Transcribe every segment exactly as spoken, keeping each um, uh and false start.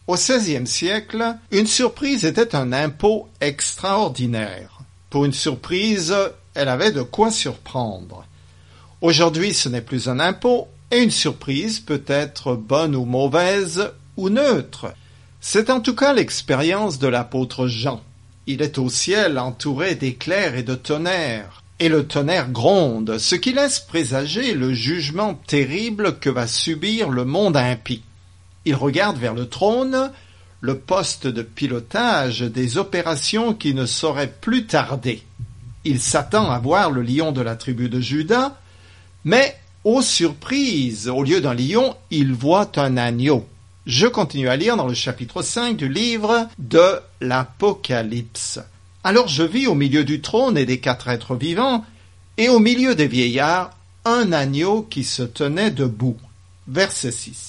Au seizième siècle, une surprise était un impôt extraordinaire. Pour une surprise, elle avait de quoi surprendre. Aujourd'hui, ce n'est plus un impôt, et une surprise peut être bonne ou mauvaise, ou neutre. C'est en tout cas l'expérience de l'apôtre Jean. Il est au ciel entouré d'éclairs et de tonnerre, et le tonnerre gronde, ce qui laisse présager le jugement terrible que va subir le monde impie. Il regarde vers le trône, le poste de pilotage des opérations qui ne sauraient plus tarder. Il s'attend à voir le lion de la tribu de Juda, mais, ô surprise, au lieu d'un lion, il voit un agneau. Je continue à lire dans le chapitre cinq du livre de l'Apocalypse. Alors je vis au milieu du trône et des quatre êtres vivants, et au milieu des vieillards, un agneau qui se tenait debout. Verset six.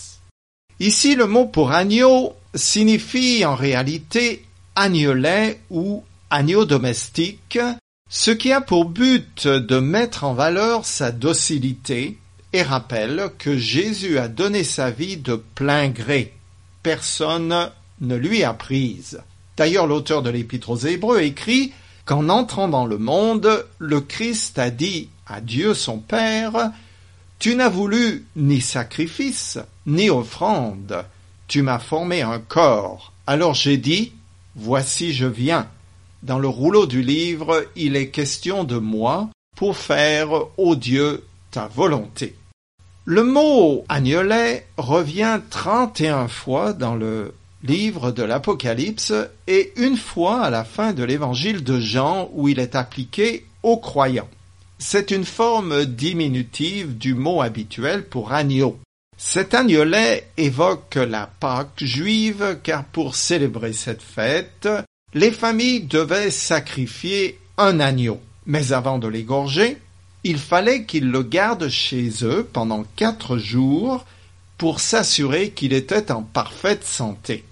Ici, le mot pour agneau signifie en réalité agnelet ou agneau domestique, ce qui a pour but de mettre en valeur sa docilité et rappelle que Jésus a donné sa vie de plein gré. Personne ne lui a prise. D'ailleurs, l'auteur de l'Épître aux Hébreux écrit qu'en entrant dans le monde, le Christ a dit à Dieu son Père « Tu n'as voulu ni sacrifice, ni offrande. Tu m'as formé un corps. Alors j'ai dit « Voici je viens ». Dans le rouleau du livre, il est question de moi pour faire, ô Dieu, ta volonté. Le mot « agnelet » revient trente et un fois dans le livre de l'Apocalypse et une fois à la fin de l'évangile de Jean où il est appliqué aux croyants. C'est une forme diminutive du mot habituel pour agneau. Cet agnelet évoque la Pâque juive car pour célébrer cette fête, les familles devaient sacrifier un agneau. Mais avant de l'égorger, il fallait qu'ils le gardent chez eux pendant quatre jours pour s'assurer qu'il était en parfaite santé.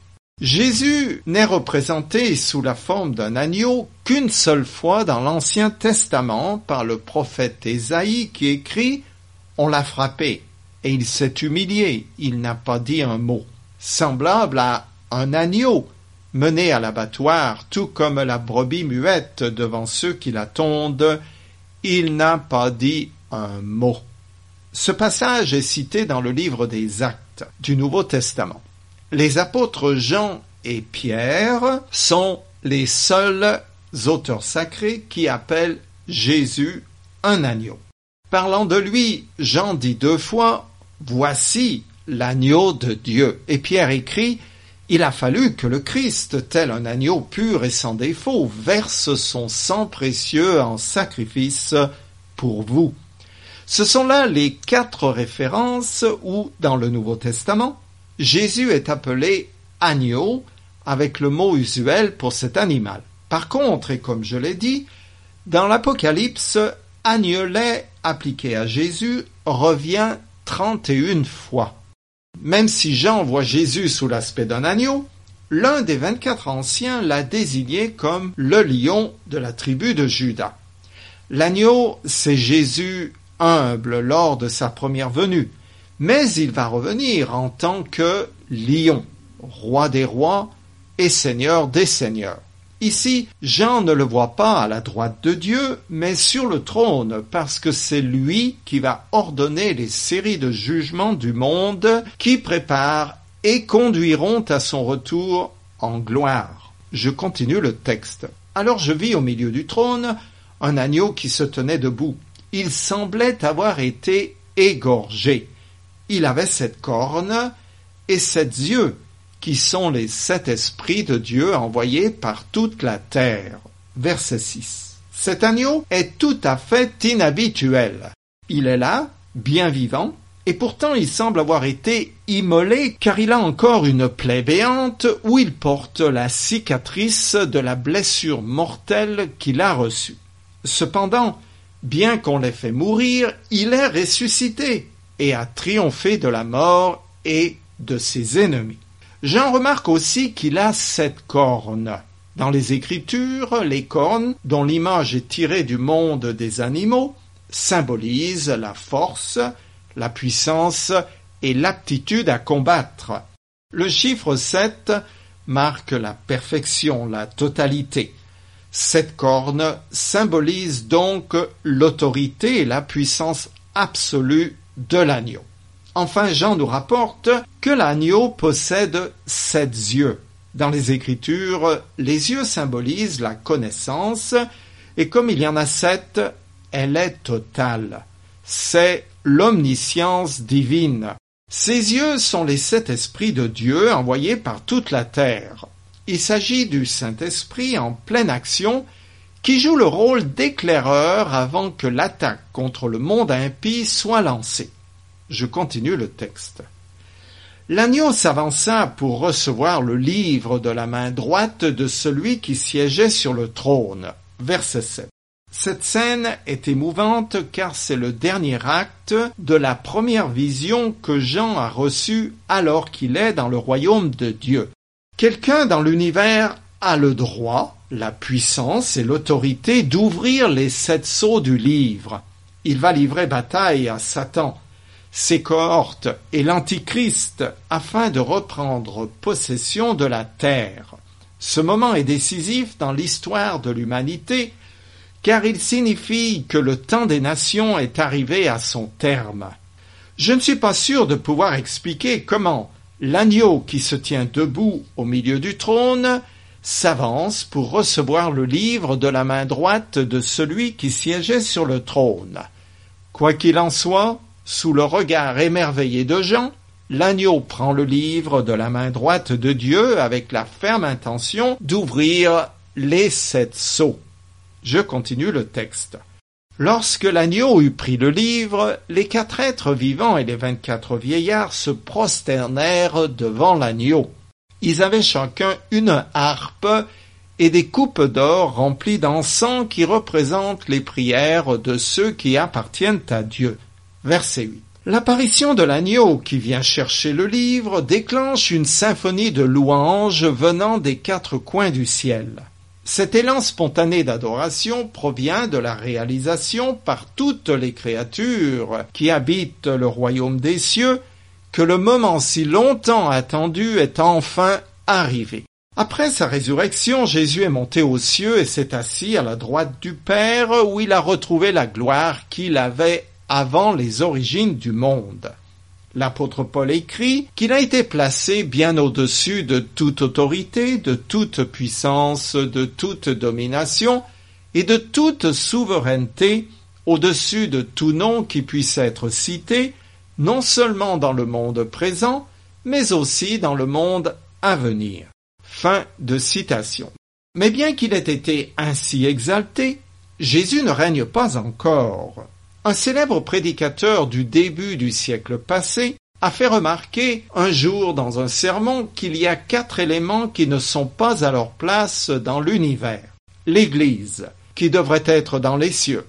Jésus n'est représenté sous la forme d'un agneau qu'une seule fois dans l'Ancien Testament par le prophète Ésaïe qui écrit « On l'a frappé et il s'est humilié, il n'a pas dit un mot », semblable à un agneau mené à l'abattoir, tout comme la brebis muette devant ceux qui la tondent, il n'a pas dit un mot. Ce passage est cité dans le livre des Actes du Nouveau Testament. Les apôtres Jean et Pierre sont les seuls auteurs sacrés qui appellent Jésus un agneau. Parlant de lui, Jean dit deux fois « Voici l'agneau de Dieu ». Et Pierre écrit « Il a fallu que le Christ, tel un agneau pur et sans défaut, verse son sang précieux en sacrifice pour vous ». Ce sont là les quatre références où, dans le Nouveau Testament, Jésus est appelé agneau avec le mot usuel pour cet animal. Par contre, et comme je l'ai dit, dans l'Apocalypse, agnelet appliqué à Jésus revient trente et une fois. Même si Jean voit Jésus sous l'aspect d'un agneau, l'un des vingt-quatre anciens l'a désigné comme le lion de la tribu de Juda. L'agneau, c'est Jésus humble lors de sa première venue, mais il va revenir en tant que lion, roi des rois et seigneur des seigneurs. Ici, Jean ne le voit pas à la droite de Dieu, mais sur le trône, parce que c'est lui qui va ordonner les séries de jugements du monde qui préparent et conduiront à son retour en gloire. Je continue le texte. Alors je vis au milieu du trône un agneau qui se tenait debout. Il semblait avoir été égorgé. Il avait sept cornes et sept yeux, qui sont les sept esprits de Dieu envoyés par toute la terre. Verset six. Cet agneau est tout à fait inhabituel. Il est là, bien vivant, et pourtant il semble avoir été immolé car il a encore une plaie béante où il porte la cicatrice de la blessure mortelle qu'il a reçue. Cependant, bien qu'on l'ait fait mourir, il est ressuscité et a triomphé de la mort et de ses ennemis. Jean remarque aussi qu'il a sept cornes. Dans les Écritures, les cornes, dont l'image est tirée du monde des animaux, symbolisent la force, la puissance et l'aptitude à combattre. Le chiffre sept marque la perfection, la totalité. Sept cornes symbolisent donc l'autorité et la puissance absolue de l'agneau. Enfin, Jean nous rapporte que l'agneau possède sept yeux. Dans les Écritures, les yeux symbolisent la connaissance, et comme il y en a sept, elle est totale. C'est l'omniscience divine. Ces yeux sont les sept esprits de Dieu envoyés par toute la terre. Il s'agit du Saint-Esprit en pleine action qui joue le rôle d'éclaireur avant que l'attaque contre le monde impie soit lancée. Je continue le texte. L'agneau s'avança pour recevoir le livre de la main droite de celui qui siégeait sur le trône. Verset sept. Cette scène est émouvante car c'est le dernier acte de la première vision que Jean a reçue alors qu'il est dans le royaume de Dieu. Quelqu'un dans l'univers a le droit, la puissance et l'autorité d'ouvrir les sept sceaux du livre. Il va livrer bataille à Satan, ses cohortes et l'Antichrist afin de reprendre possession de la terre. Ce moment est décisif dans l'histoire de l'humanité car il signifie que le temps des nations est arrivé à son terme. Je ne suis pas sûr de pouvoir expliquer comment l'agneau qui se tient debout au milieu du trône s'avance pour recevoir le livre de la main droite de celui qui siégeait sur le trône. Quoi qu'il en soit, sous le regard émerveillé de Jean, l'agneau prend le livre de la main droite de Dieu avec la ferme intention d'ouvrir les sept sceaux. Je continue le texte. Lorsque l'agneau eut pris le livre, les quatre êtres vivants et les vingt-quatre vieillards se prosternèrent devant l'agneau. Ils avaient chacun une harpe et des coupes d'or remplies d'encens qui représentent les prières de ceux qui appartiennent à Dieu. Verset huit. L'apparition de l'agneau qui vient chercher le livre déclenche une symphonie de louanges venant des quatre coins du ciel. Cet élan spontané d'adoration provient de la réalisation par toutes les créatures qui habitent le royaume des cieux que le moment si longtemps attendu est enfin arrivé. Après sa résurrection, Jésus est monté aux cieux et s'est assis à la droite du Père où il a retrouvé la gloire qu'il avait avant les origines du monde. L'apôtre Paul écrit qu'il a été placé bien au-dessus de toute autorité, de toute puissance, de toute domination et de toute souveraineté, au-dessus de tout nom qui puisse être cité, non seulement dans le monde présent, mais aussi dans le monde à venir. Fin de citation. Mais bien qu'il ait été ainsi exalté, Jésus ne règne pas encore. Un célèbre prédicateur du début du siècle passé a fait remarquer un jour dans un sermon qu'il y a quatre éléments qui ne sont pas à leur place dans l'univers. L'Église, qui devrait être dans les cieux.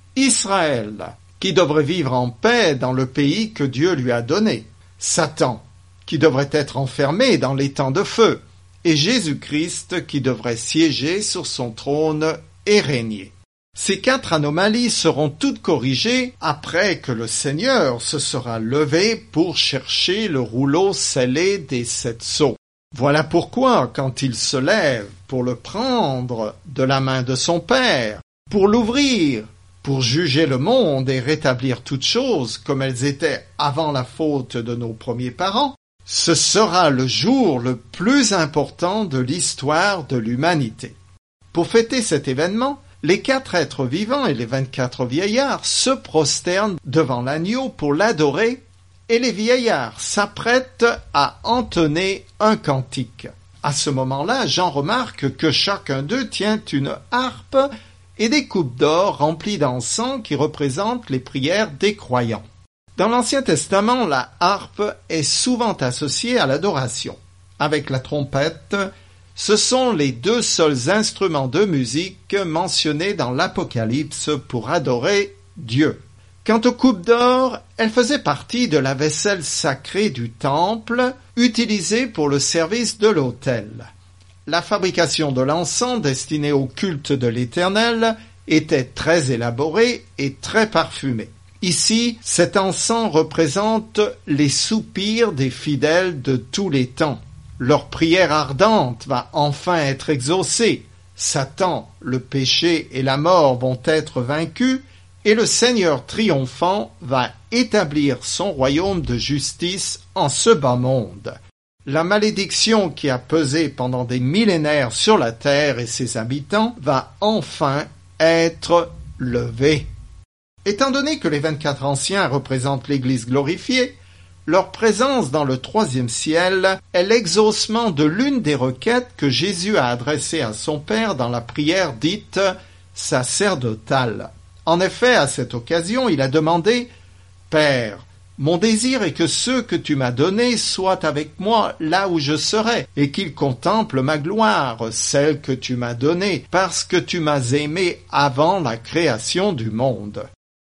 Israël, qui devrait vivre en paix dans le pays que Dieu lui a donné. Satan, qui devrait être enfermé dans les temps de feu. Et Jésus-Christ, qui devrait siéger sur son trône et régner. Ces quatre anomalies seront toutes corrigées après que le Seigneur se sera levé pour chercher le rouleau scellé des sept sceaux. Voilà pourquoi, quand il se lève pour le prendre de la main de son Père, pour l'ouvrir, pour juger le monde et rétablir toutes choses comme elles étaient avant la faute de nos premiers parents, ce sera le jour le plus important de l'histoire de l'humanité. Pour fêter cet événement, les quatre êtres vivants et les vingt-quatre vieillards se prosternent devant l'agneau pour l'adorer et les vieillards s'apprêtent à entonner un cantique. À ce moment-là, Jean remarque que chacun d'eux tient une harpe et des coupes d'or remplies d'encens qui représentent les prières des croyants. Dans l'Ancien Testament, la harpe est souvent associée à l'adoration. Avec la trompette, ce sont les deux seuls instruments de musique mentionnés dans l'Apocalypse pour adorer Dieu. Quant aux coupes d'or, elles faisaient partie de la vaisselle sacrée du temple, utilisée pour le service de l'autel. La fabrication de l'encens destiné au culte de l'Éternel était très élaborée et très parfumée. Ici, cet encens représente les soupirs des fidèles de tous les temps. Leur prière ardente va enfin être exaucée. Satan, le péché et la mort vont être vaincus et le Seigneur triomphant va établir son royaume de justice en ce bas monde. La malédiction qui a pesé pendant des millénaires sur la terre et ses habitants va enfin être levée. Étant donné que les vingt-quatre anciens représentent l'Église glorifiée, leur présence dans le troisième ciel est l'exaucement de l'une des requêtes que Jésus a adressées à son Père dans la prière dite sacerdotale. En effet, à cette occasion, il a demandé « Père, mon désir est que ceux que tu m'as donnés soient avec moi là où je serai, et qu'ils contemplent ma gloire, celle que tu m'as donnée, parce que tu m'as aimé avant la création du monde. »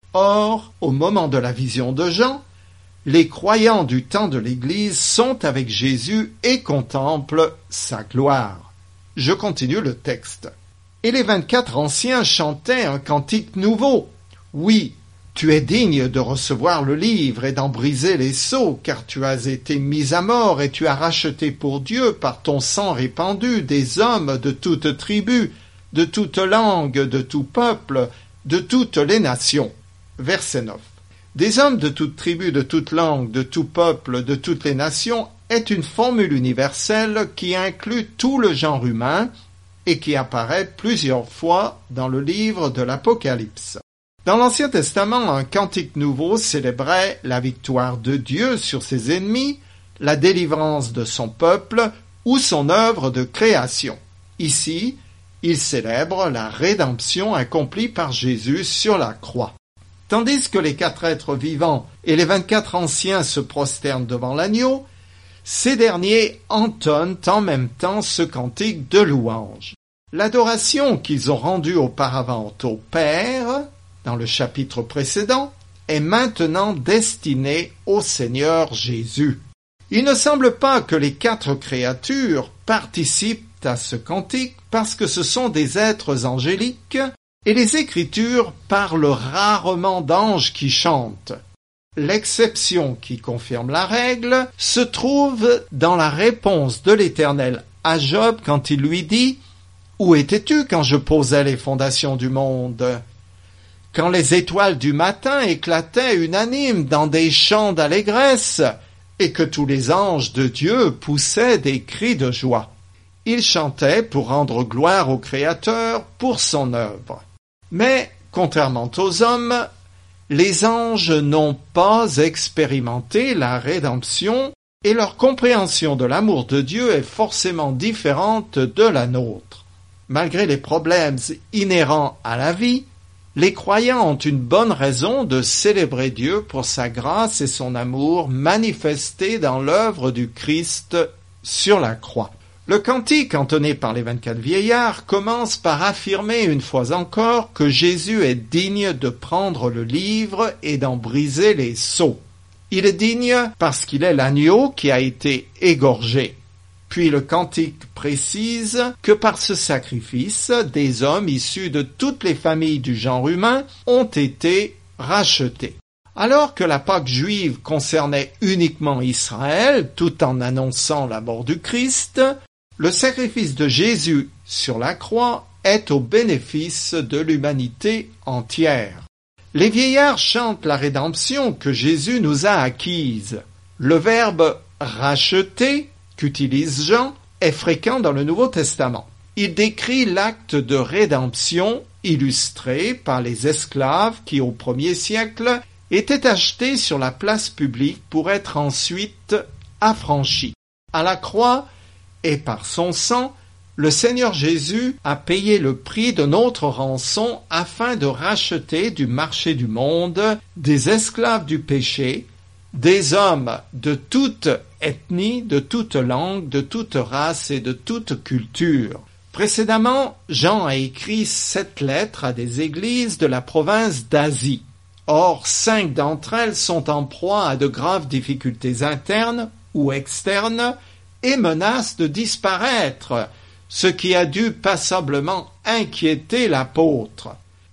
Or, au moment de la vision de Jean, les croyants du temps de l'Église sont avec Jésus et contemplent sa gloire. Je continue le texte. Et les vingt-quatre anciens chantaient un cantique nouveau. Oui, tu es digne de recevoir le livre et d'en briser les sceaux, car tu as été mis à mort et tu as racheté pour Dieu par ton sang répandu des hommes de toute tribu, de toute langue, de tout peuple, de toutes les nations. Verset neuf. Des hommes de toute tribu, de toute langue, de tout peuple, de toutes les nations est une formule universelle qui inclut tout le genre humain et qui apparaît plusieurs fois dans le livre de l'Apocalypse. Dans l'Ancien Testament, un cantique nouveau célébrait la victoire de Dieu sur ses ennemis, la délivrance de son peuple ou son œuvre de création. Ici, il célèbre la rédemption accomplie par Jésus sur la croix. Tandis que les quatre êtres vivants et les vingt-quatre anciens se prosternent devant l'agneau, ces derniers entonnent en même temps ce cantique de louange. L'adoration qu'ils ont rendue auparavant au Père, dans le chapitre précédent, est maintenant destinée au Seigneur Jésus. Il ne semble pas que les quatre créatures participent à ce cantique parce que ce sont des êtres angéliques et les Écritures parlent rarement d'anges qui chantent. L'exception qui confirme la règle se trouve dans la réponse de l'Éternel à Job quand il lui dit « Où étais-tu quand je posais les fondations du monde ?» Quand les étoiles du matin éclataient unanimes dans des chants d'allégresse et que tous les anges de Dieu poussaient des cris de joie. Ils chantaient pour rendre gloire au Créateur pour son œuvre. Mais, contrairement aux hommes, les anges n'ont pas expérimenté la rédemption et leur compréhension de l'amour de Dieu est forcément différente de la nôtre. Malgré les problèmes inhérents à la vie, les croyants ont une bonne raison de célébrer Dieu pour sa grâce et son amour manifestés dans l'œuvre du Christ sur la croix. Le cantique entonné par les vingt-quatre vieillards commence par affirmer une fois encore que Jésus est digne de prendre le livre et d'en briser les sceaux. Il est digne parce qu'il est l'agneau qui a été égorgé. Puis le cantique précise que par ce sacrifice, des hommes issus de toutes les familles du genre humain ont été rachetés. Alors que la Pâque juive concernait uniquement Israël, tout en annonçant la mort du Christ, le sacrifice de Jésus sur la croix est au bénéfice de l'humanité entière. Les vieillards chantent la rédemption que Jésus nous a acquise. Le verbe « racheter » qu'utilise Jean est fréquent dans le Nouveau Testament. Il décrit l'acte de rédemption illustré par les esclaves qui, au premier siècle, étaient achetés sur la place publique pour être ensuite affranchis. À la croix, et par son sang, le Seigneur Jésus a payé le prix de notre rançon afin de racheter du marché du monde des esclaves du péché, des hommes de toute ethnie, de toute langue, de toute race et de toute culture. Précédemment, Jean a écrit sept lettres à des églises de la province d'Asie. Or, cinq d'entre elles sont en proie à de graves difficultés internes ou externes et menacent de disparaître, ce qui a dû passablement inquiéter l'apôtre.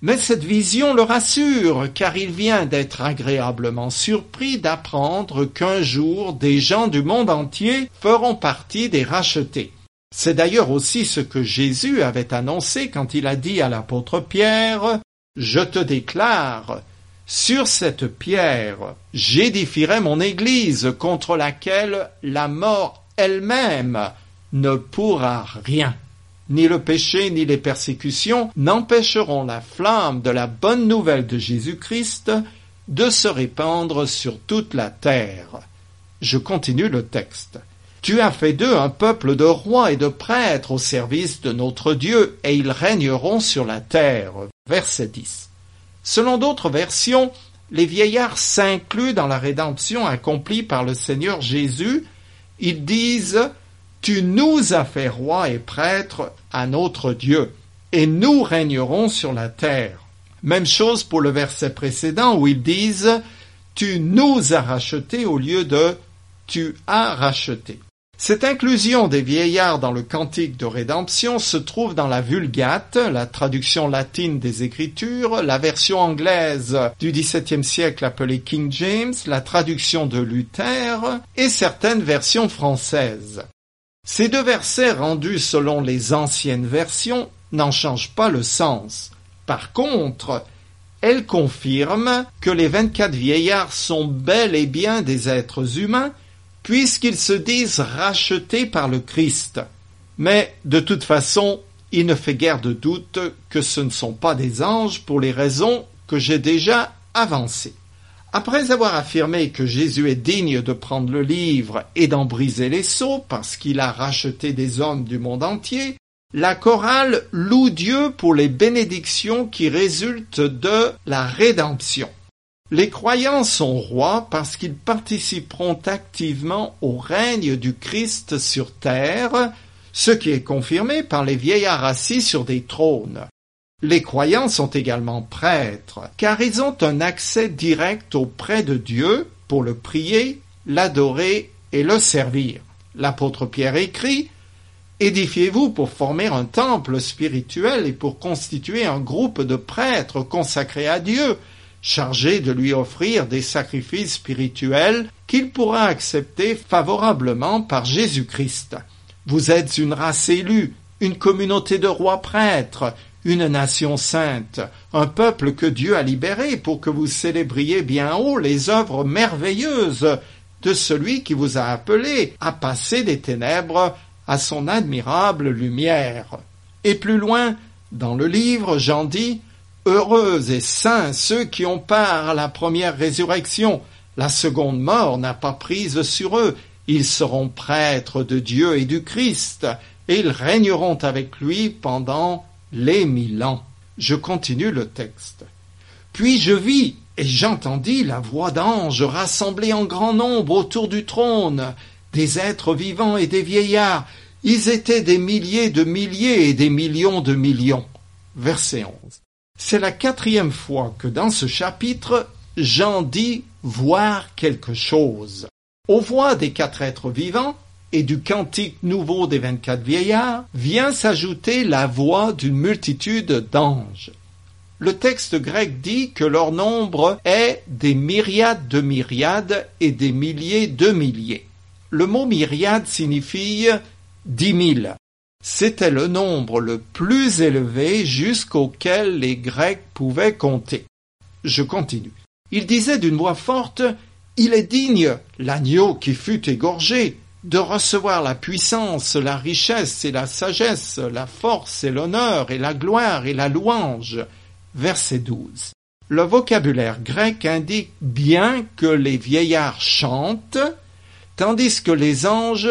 Mais cette vision le rassure, car il vient d'être agréablement surpris d'apprendre qu'un jour des gens du monde entier feront partie des rachetés. C'est d'ailleurs aussi ce que Jésus avait annoncé quand il a dit à l'apôtre Pierre « Je te déclare, sur cette pierre, j'édifierai mon Église contre laquelle la mort elle-même ne pourra rien. » Ni le péché ni les persécutions n'empêcheront la flamme de la bonne nouvelle de Jésus-Christ de se répandre sur toute la terre. Je continue le texte. Tu as fait d'eux un peuple de rois et de prêtres au service de notre Dieu, et ils régneront sur la terre. Verset dix. Selon d'autres versions, les vieillards s'incluent dans la rédemption accomplie par le Seigneur Jésus. Ils disent « Tu nous as fait rois et prêtres à notre Dieu, et nous régnerons sur la terre. » Même chose pour le verset précédent où ils disent « Tu nous as rachetés » au lieu de « Tu as racheté ». Cette inclusion des vieillards dans le cantique de rédemption se trouve dans la Vulgate, la traduction latine des Écritures, la version anglaise du dix-septième siècle appelée King James, la traduction de Luther et certaines versions françaises. Ces deux versets rendus selon les anciennes versions n'en changent pas le sens. Par contre, elles confirment que les vingt-quatre vieillards sont bel et bien des êtres humains puisqu'ils se disent rachetés par le Christ. Mais, de toute façon, il ne fait guère de doute que ce ne sont pas des anges pour les raisons que j'ai déjà avancées. Après avoir affirmé que Jésus est digne de prendre le livre et d'en briser les sceaux parce qu'il a racheté des hommes du monde entier, la chorale loue Dieu pour les bénédictions qui résultent de la rédemption. Les croyants sont rois parce qu'ils participeront activement au règne du Christ sur terre, ce qui est confirmé par les vieillards assis sur des trônes. Les croyants sont également prêtres, car ils ont un accès direct auprès de Dieu pour le prier, l'adorer et le servir. L'apôtre Pierre écrit « Édifiez-vous pour former un temple spirituel et pour constituer un groupe de prêtres consacrés à Dieu, chargé de lui offrir des sacrifices spirituels qu'il pourra accepter favorablement par Jésus-Christ. Vous êtes une race élue, une communauté de rois prêtres, une nation sainte, un peuple que Dieu a libéré pour que vous célébriez bien haut les œuvres merveilleuses de celui qui vous a appelé à passer des ténèbres à son admirable lumière. » Et plus loin, dans le livre, Jean dit « Heureux et saints ceux qui ont part à la première résurrection. La seconde mort n'a pas prise sur eux. Ils seront prêtres de Dieu et du Christ, et ils régneront avec lui pendant les mille ans. » Je continue le texte. « Puis je vis et j'entendis la voix d'anges rassemblés en grand nombre autour du trône, des êtres vivants et des vieillards. Ils étaient des milliers de milliers et des millions de millions. » Verset onze. C'est la quatrième fois que dans ce chapitre, Jean dit « voir quelque chose ». Aux voix des quatre êtres vivants et du cantique nouveau des vingt-quatre vieillards vient s'ajouter la voix d'une multitude d'anges. Le texte grec dit que leur nombre est des myriades de myriades et des milliers de milliers. Le mot myriade signifie dix mille. C'était le nombre le plus élevé jusqu'auquel les Grecs pouvaient compter. Je continue. Il disait d'une voix forte « Il est digne, l'agneau qui fut égorgé, de recevoir la puissance, la richesse et la sagesse, la force et l'honneur et la gloire et la louange. » Verset douze. Le vocabulaire grec indique bien que les vieillards chantent, tandis que les anges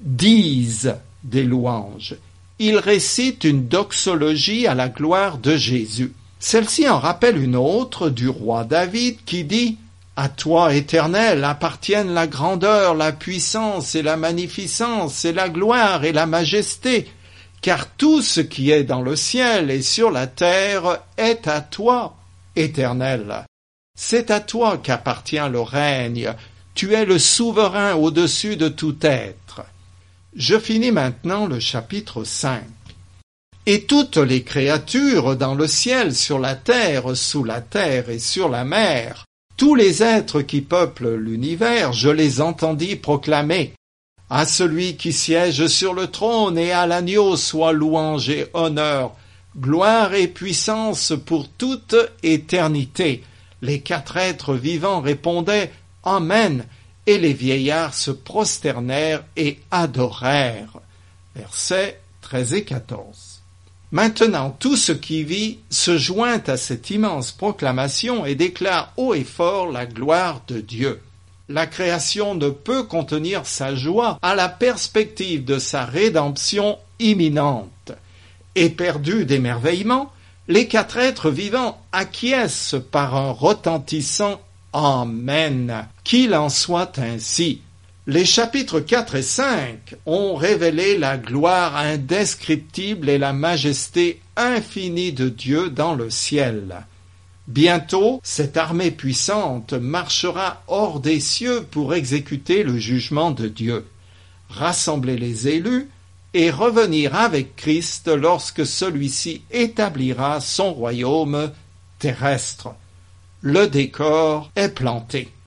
disent des louanges. Ils récitent une doxologie à la gloire de Jésus. Celle-ci en rappelle une autre du roi David qui dit « À toi, Éternel, appartiennent la grandeur, la puissance et la magnificence et la gloire et la majesté, car tout ce qui est dans le ciel et sur la terre est à toi, Éternel. C'est à toi qu'appartient le règne, tu es le souverain au-dessus de tout être. » Je finis maintenant le chapitre cinq. Et toutes les créatures dans le ciel, sur la terre, sous la terre et sur la mer, tous les êtres qui peuplent l'univers, je les entendis proclamer. À celui qui siège sur le trône et à l'agneau soit louange et honneur, gloire et puissance pour toute éternité. Les quatre êtres vivants répondaient « Amen » et les vieillards se prosternèrent et adorèrent. Versets treize et quatorze. Maintenant, tout ce qui vit se joint à cette immense proclamation et déclare haut et fort la gloire de Dieu. La création ne peut contenir sa joie à la perspective de sa rédemption imminente. Éperdus d'émerveillement, les quatre êtres vivants acquiescent par un retentissant « Amen ». Qu'il en soit ainsi. Les chapitres quatre et cinq ont révélé la gloire indescriptible et la majesté infinie de Dieu dans le ciel. Bientôt, cette armée puissante marchera hors des cieux pour exécuter le jugement de Dieu, rassembler les élus et revenir avec Christ lorsque celui-ci établira son royaume terrestre. Le décor est planté.